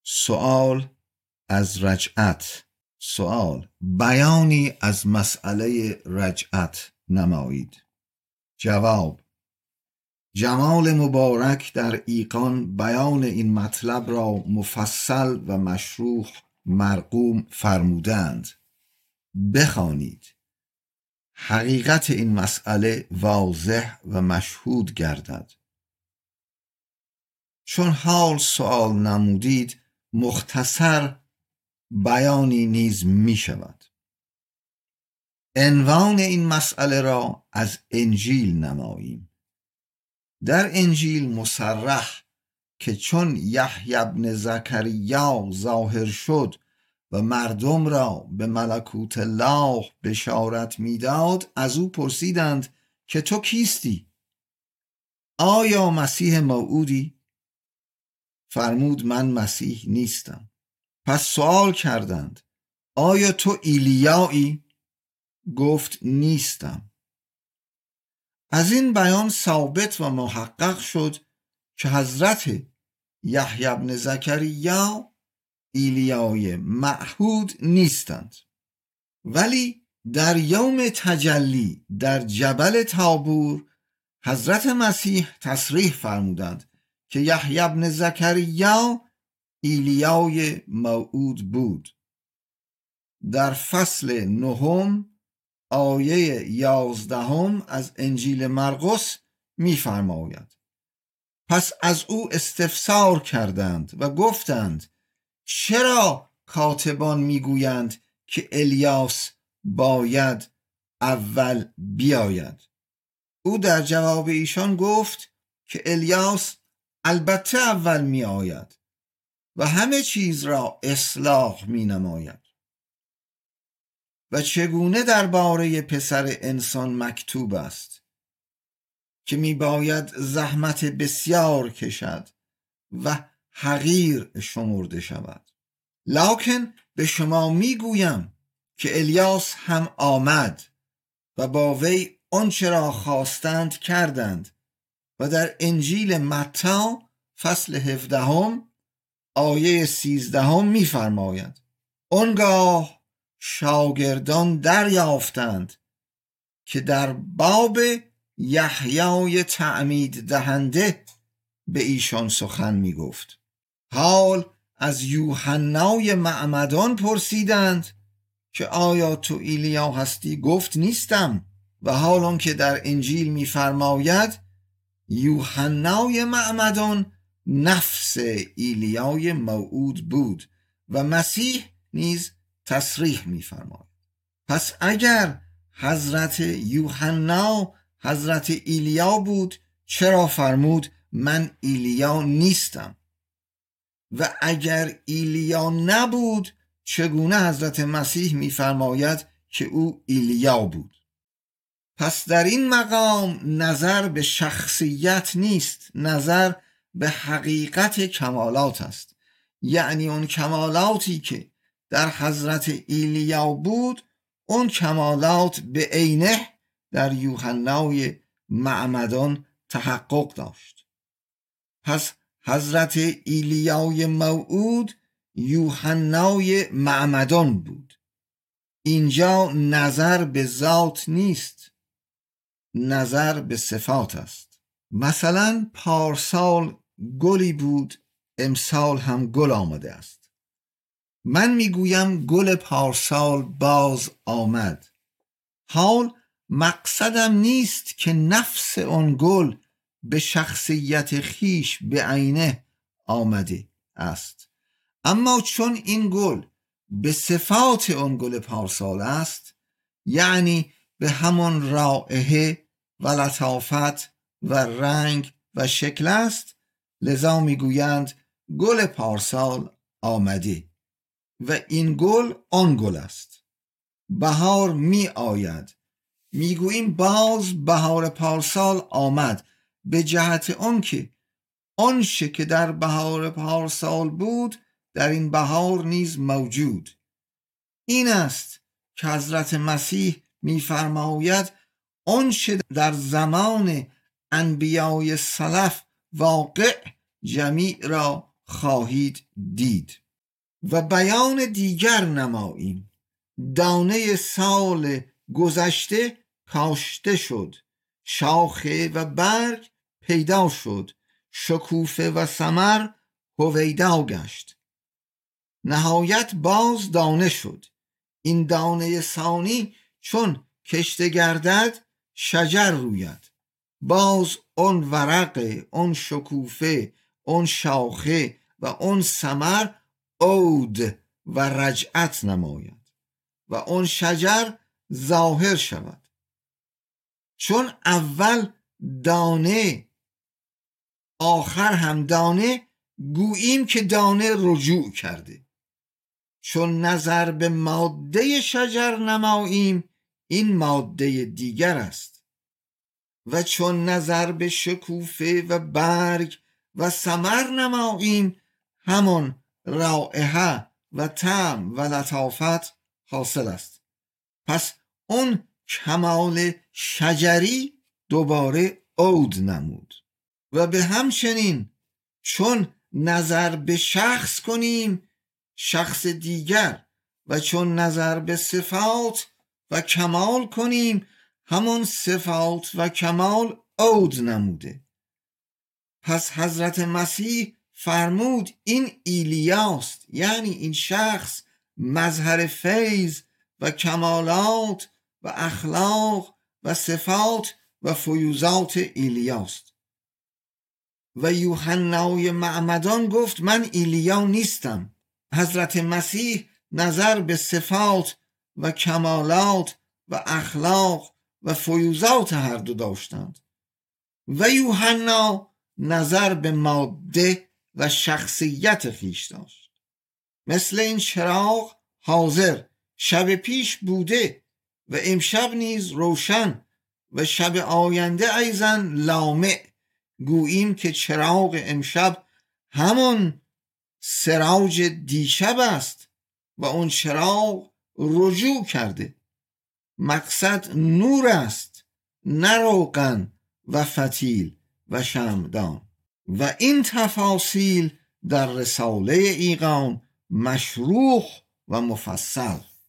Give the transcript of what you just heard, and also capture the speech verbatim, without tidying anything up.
سؤال از رجعت. سؤال: بیانی از مسئله رجعت نمایید. جواب: جمال مبارک در ایقان بیان این مطلب را مفصل و مشروح مرقوم فرمودند. بخوانید. حقیقت این مسئله واضح و مشهود گردد. چون حال سؤال نمودید، مختصر بیانی نیز می شود. عنوان این مسئله را از انجیل نماییم. در انجیل مصرح که چون یحیی ابن زکریا ظاهر شد و مردم را به ملکوت الله بشارت میداد، از او پرسیدند که تو کیستی؟ آیا مسیح موعودی؟ فرمود من مسیح نیستم. پس سوال کردند آیا تو ایلیایی؟ گفت نیستم. از این بیان ثابت و محقق شد که حضرت یحیی ابن زکریا ایلیای معهود نیستند. ولی در یوم تجلی در جبل طابور حضرت مسیح تصریح فرمودند که یحیی ابن زکریا ایلیای موعود بود. در فصل نهم آیه یازدهم از انجیل مرقس می‌فرماید: پس از او استفسار کردند و گفتند چرا کاتبان میگویند که الیاس باید اول بیاید؟ او در جواب ایشان گفت که الیاس البته اول می آید و همه چیز را اصلاح می نماید. و چگونه درباره پسر انسان مکتوب است که می باید زحمت بسیار کشد و حقیر شمرده شود. لکن به شما می گویم که الیاس هم آمد و با وی آنچه را خواستند کردند. و در انجیل متی فصل هفدهم آیه سیزدهم می فرماید: آنگاه شاگردان دریافتند که در باب یحیای تعمید دهنده به ایشان سخن می گفت. حال از یوحنای معمدان پرسیدند که آیا تو ایلیا هستی؟ گفت نیستم. و حال آن که در انجیل می فرماید یوحنای معمدان نفس ایلیای موعود بود و مسیح نیز تصریح می فرماید. پس اگر حضرت یوحنا حضرت ایلیا بود، چرا فرمود من ایلیا نیستم؟ و اگر ایلیا نبود، چگونه حضرت مسیح می فرماید که او ایلیا بود؟ پس در این مقام نظر به شخصیت نیست، نظر به حقیقت کمالات است. یعنی اون کمالاتی که در حضرت ایلیا بود، اون کمالات به عینه در یوحنای معمدان تحقق داشت. پس حضرت ایلیای موعود یوحنای معمدان بود. اینجا نظر به ذات نیست، نظر به صفات است. مثلا پارسال گلی بود، امسال هم گل آمده است. من میگویم گل پارسال باز آمد. حال مقصدم نیست که نفس آن گل به شخصیت خیش به عینه آمده است، اما چون این گل به صفات آن گل پارسال است، یعنی به همان رائحه و لطافت و رنگ و شکل است، لذا میگویند گل پارسال آمده و این گل آن گل است. بهار می آید، میگوییم باز بهار پارسال آمد، به جهت آن که آنچه که در بهار پارسال بود در این بهار نیز موجود. این است که حضرت مسیح می‌فرماید آنچه در زمان انبیای سلف واقع جمیع را خواهید دید. و بیان دیگر نماییم. دانه سال گذشته کاشته شد، شاخه و برگ پیدا شد، شکوفه و ثمر هویدا گشت. نهایت باز دانه شد. این دانه ثانی چون کشته گردد شجر روید. باز اون ورق، اون شکوفه، اون شاخه و اون ثمر عود و رجعت نماید و اون شجر ظاهر شود. چون اول دانه آخر هم دانه، گوییم که دانه رجوع کرده. چون نظر به ماده شجر نماییم، این ماده دیگر است. و چون نظر به شکوفه و برگ و ثمر نماییم، همان رائحه و طعم و لطافت حاصل است. پس اون کمال شجری دوباره عود نمود. و به همچنین چون نظر به شخص کنیم، شخص دیگر، و چون نظر به صفات و کمال کنیم، همون صفات و کمال عود نموده. پس حضرت مسیح فرمود این ایلیاست، یعنی این شخص مظهر فیض و کمالات و اخلاق و صفات و فیوزات ایلیاست. و یوحنای معمدان گفت من ایلیا نیستم. حضرت مسیح نظر به صفات و کمالات و اخلاق و فیوزات هر دو داشتند و یوحنا نظر به ماده و شخصیت خویش داشت. مثل این چراغ حاضر شب پیش بوده و امشب نیز روشن و شب آینده ایضاً لامع. گوییم که چراغ امشب همون سراج دیشب است و اون چراغ رجوع کرده. مقصد نور است، نه روغن و فتیل و شمعدان. و این تفاصیل در رساله ایقان مشروح و مفصل